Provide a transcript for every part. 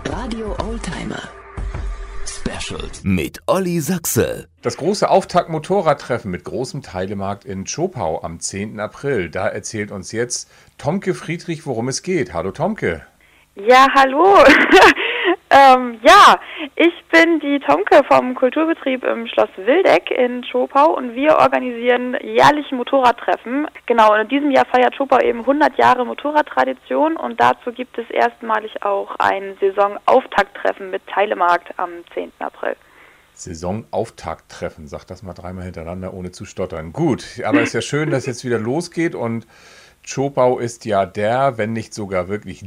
Radio Oldtimer Special mit Olli Sachse. Das große Auftakt-Motorradtreffen mit großem Teilemarkt in Zschopau am 10. April. Da erzählt uns jetzt Tomke Friedrich, worum es geht. Hallo Tomke. Ja, hallo. Ich bin die Tomke vom Kulturbetrieb im Schloss Wildeck in Zschopau und wir organisieren jährlich Motorradtreffen. Genau, und in diesem Jahr feiert Zschopau eben 100 Jahre Motorradtradition und dazu gibt es erstmalig auch ein Saisonauftakt-Treffen mit Teilemarkt am 10. April. Saisonauftakt-Treffen, sag das mal dreimal hintereinander, ohne zu stottern. Gut, aber es ist ja schön, dass jetzt wieder losgeht und Zschopau ist ja wenn nicht sogar wirklich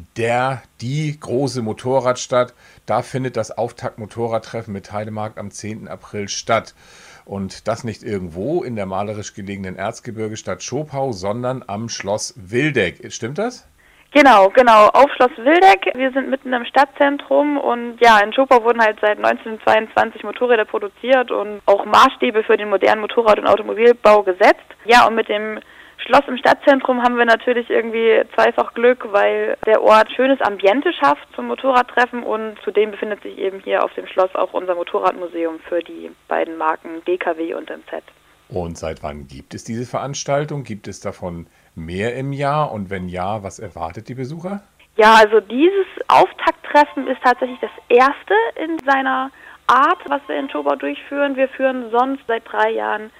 die große Motorradstadt. Da findet das Auftakt-Motorradtreffen mit Teilemarkt am 10. April statt. Und das nicht irgendwo in der malerisch gelegenen Erzgebirgestadt Zschopau, sondern am Schloss Wildeck. Stimmt das? Genau, auf Schloss Wildeck. Wir sind mitten im Stadtzentrum und ja, in Zschopau wurden halt seit 1922 Motorräder produziert und auch Maßstäbe für den modernen Motorrad- und Automobilbau gesetzt. Ja, und mit dem Schloss im Stadtzentrum haben wir natürlich irgendwie zweifach Glück, weil der Ort schönes Ambiente schafft zum Motorradtreffen und zudem befindet sich eben hier auf dem Schloss auch unser Motorradmuseum für die beiden Marken DKW und MZ. Und seit wann gibt es diese Veranstaltung? Gibt es davon mehr im Jahr? Und wenn ja, was erwartet die Besucher? Ja, also dieses Auftakttreffen ist tatsächlich das erste in seiner Art, was wir in Zschopau durchführen. Wir führen sonst seit 3 Jahren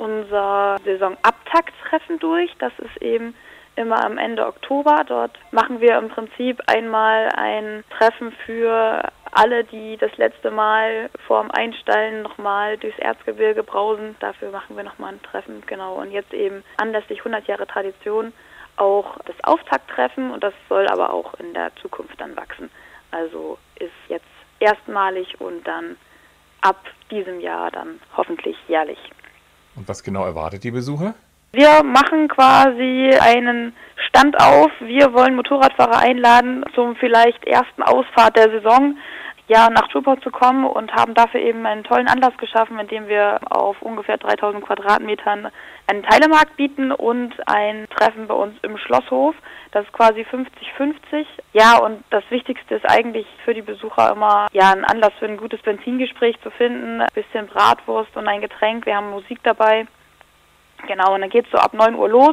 unser Saisonabtakttreffen durch. Das ist eben immer am Ende Oktober. Dort machen wir im Prinzip einmal ein Treffen für alle, die das letzte Mal vorm Einstallen nochmal durchs Erzgebirge brausen. Dafür machen wir nochmal ein Treffen, genau. Und jetzt eben anlässlich 100 Jahre Tradition auch das Auftakttreffen und das soll aber auch in der Zukunft dann wachsen. Also ist jetzt erstmalig und dann ab diesem Jahr dann hoffentlich jährlich. Und was genau erwartet die Besucher? Wir machen quasi einen Stand auf. Wir wollen Motorradfahrer einladen, zum vielleicht ersten Ausfahrt der Saison nach Zschopau zu kommen und haben dafür eben einen tollen Anlass geschaffen, indem wir auf ungefähr 3000 Quadratmetern einen Teilemarkt bieten und ein Treffen bei uns im Schlosshof. Das ist quasi 50-50. Ja, und das Wichtigste ist eigentlich für die Besucher immer, einen Anlass für ein gutes Benzingespräch zu finden, ein bisschen Bratwurst und ein Getränk. Wir haben Musik dabei. Genau, und dann geht's so ab 9 Uhr los.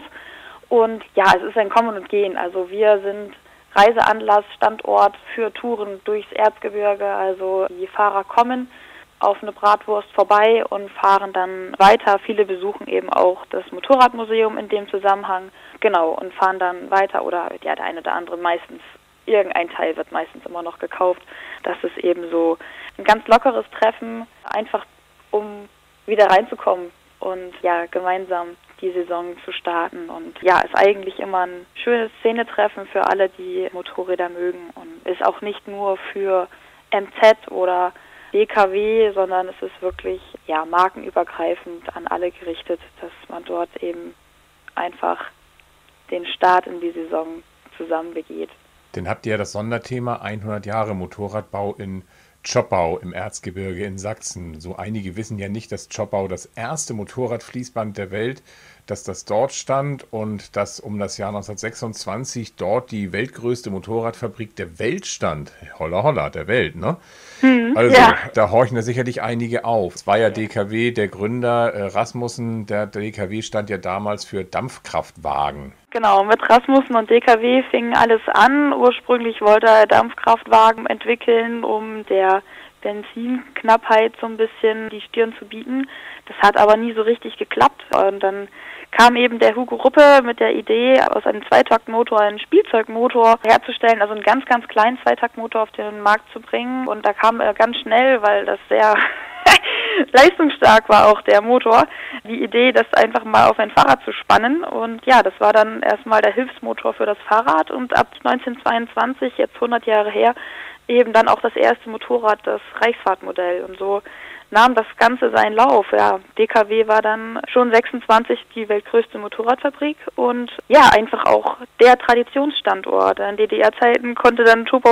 Und es ist ein Kommen und Gehen. Also wir sind Reiseanlass, Standort für Touren durchs Erzgebirge. Also die Fahrer kommen auf eine Bratwurst vorbei und fahren dann weiter. Viele besuchen eben auch das Motorradmuseum in dem Zusammenhang. Genau, und fahren dann weiter oder der eine oder andere meistens, irgendein Teil wird meistens immer noch gekauft. Das ist eben so ein ganz lockeres Treffen, einfach um wieder reinzukommen und gemeinsam die Saison zu starten. Und ist eigentlich immer ein schönes Szenetreffen für alle, die Motorräder mögen und ist auch nicht nur für MZ oder DKW, sondern es ist wirklich markenübergreifend an alle gerichtet, dass man dort eben einfach den Start in die Saison zusammen begeht. Dann habt ihr ja das Sonderthema 100 Jahre Motorradbau in Zschopau im Erzgebirge in Sachsen. So einige wissen ja nicht, dass Zschopau das erste Motorradfließband der Welt, dass das dort stand und dass um das Jahr 1926 dort die weltgrößte Motorradfabrik der Welt stand. Holla holla, der Welt, ne? Da horchen da sicherlich einige auf. Es war ja DKW, der Gründer Rasmussen, der DKW stand ja damals für Dampfkraftwagen. Genau, mit Rasmussen und DKW fing alles an. Ursprünglich wollte er Dampfkraftwagen entwickeln, um der Benzinknappheit so ein bisschen die Stirn zu bieten. Das hat aber nie so richtig geklappt. Und dann kam eben der Hugo Ruppe mit der Idee, aus einem Zweitaktmotor einen Spielzeugmotor herzustellen, also einen ganz, ganz kleinen Zweitaktmotor auf den Markt zu bringen. Und da kam er ganz schnell, weil das sehr leistungsstark war auch der Motor, die Idee, das einfach mal auf ein Fahrrad zu spannen. Und das war dann erstmal der Hilfsmotor für das Fahrrad und ab 1922, jetzt 100 Jahre her, eben dann auch das erste Motorrad, das Reichsfahrtmodell. Und so nahm das Ganze seinen Lauf. DKW war dann schon 26 die weltgrößte Motorradfabrik und einfach auch der Traditionsstandort. In DDR-Zeiten konnte dann Zschopau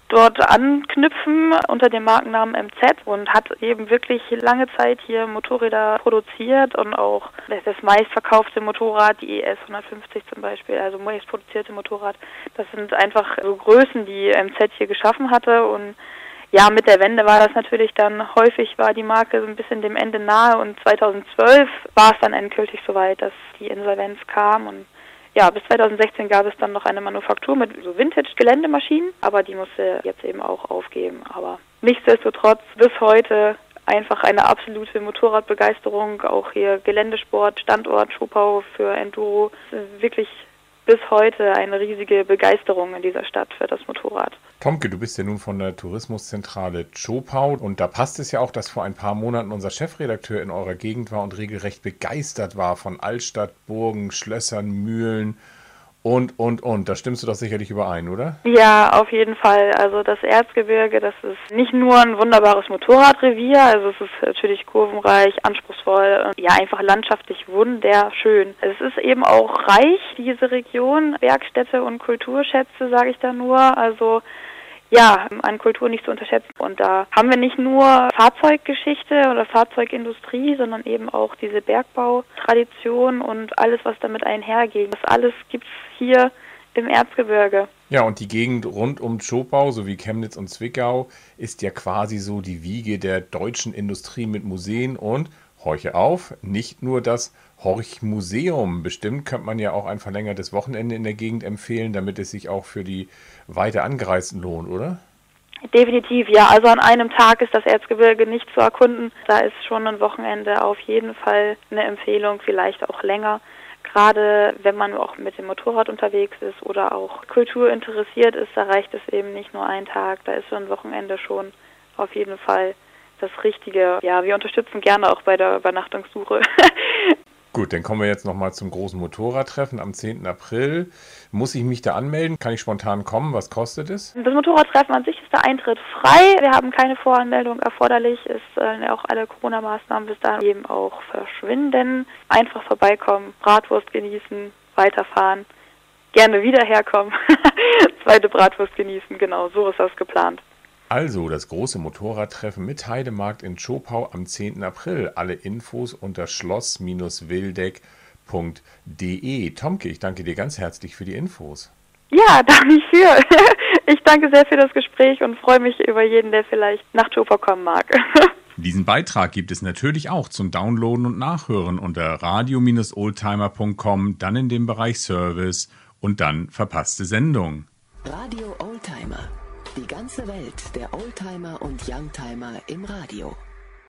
dort anknüpfen unter dem Markennamen MZ und hat eben wirklich lange Zeit hier Motorräder produziert und auch das meistverkaufte Motorrad, die ES 150 zum Beispiel, also meist produzierte Motorrad. Das sind einfach so Größen, die MZ hier geschaffen hatte und ja, mit der Wende war das natürlich dann häufig, war die Marke so ein bisschen dem Ende nahe und 2012 war es dann endgültig soweit, dass die Insolvenz kam und ja, bis 2016 gab es dann noch eine Manufaktur mit so Vintage-Geländemaschinen, aber die musste jetzt eben auch aufgeben. Aber nichtsdestotrotz bis heute einfach eine absolute Motorradbegeisterung, auch hier Geländesport, Standort, Zschopau für Enduro, wirklich bis heute eine riesige Begeisterung in dieser Stadt für das Motorrad. Tomke, du bist ja nun von der Tourismuszentrale Zschopau und da passt es ja auch, dass vor ein paar Monaten unser Chefredakteur in eurer Gegend war und regelrecht begeistert war von Altstadt, Burgen, Schlössern, Mühlen und. Da stimmst du doch sicherlich überein, oder? Ja, auf jeden Fall. Also das Erzgebirge, das ist nicht nur ein wunderbares Motorradrevier, also es ist natürlich kurvenreich, anspruchsvoll, ja einfach landschaftlich wunderschön. Es ist eben auch reich, diese Region, Bergstädte und Kulturschätze, sage ich da nur, also ja, an Kultur nicht zu unterschätzen. Und da haben wir nicht nur Fahrzeuggeschichte oder Fahrzeugindustrie, sondern eben auch diese Bergbautradition und alles, was damit einhergeht. Das alles gibt's hier im Erzgebirge. Ja, und die Gegend rund um Zschopau sowie Chemnitz und Zwickau ist ja quasi so die Wiege der deutschen Industrie mit Museen und, horche auf, nicht nur das Horch-Museum. Bestimmt könnte man ja auch ein verlängertes Wochenende in der Gegend empfehlen, damit es sich auch für die weiter Angereisten lohnt, oder? Definitiv, ja. Also an einem Tag ist das Erzgebirge nicht zu erkunden. Da ist schon ein Wochenende auf jeden Fall eine Empfehlung, vielleicht auch länger. Gerade wenn man auch mit dem Motorrad unterwegs ist oder auch Kultur interessiert ist, da reicht es eben nicht nur ein Tag. Da ist so ein Wochenende schon auf jeden Fall das Richtige. Ja, wir unterstützen gerne auch bei der Übernachtungssuche. Gut, dann kommen wir jetzt nochmal zum großen Motorradtreffen am 10. April. Muss ich mich da anmelden? Kann ich spontan kommen? Was kostet es? Das Motorradtreffen an sich ist der Eintritt frei. Wir haben keine Voranmeldung erforderlich. Ist auch alle Corona-Maßnahmen bis dahin eben auch verschwinden. Einfach vorbeikommen, Bratwurst genießen, weiterfahren, gerne wieder herkommen, zweite Bratwurst genießen. Genau, so ist das geplant. Also das große Motorradtreffen mit Heidemarkt in Zschopau am 10. April. Alle Infos unter schloss-wildeck.de. Tomke, ich danke dir ganz herzlich für die Infos. Ja, da nicht für. Ich danke sehr für das Gespräch und freue mich über jeden, der vielleicht nach Zschopau kommen mag. Diesen Beitrag gibt es natürlich auch zum Downloaden und Nachhören unter radio-oldtimer.com, dann in dem Bereich Service und dann verpasste Sendung. Radio Oldtimer. Die ganze Welt der Oldtimer und Youngtimer im Radio.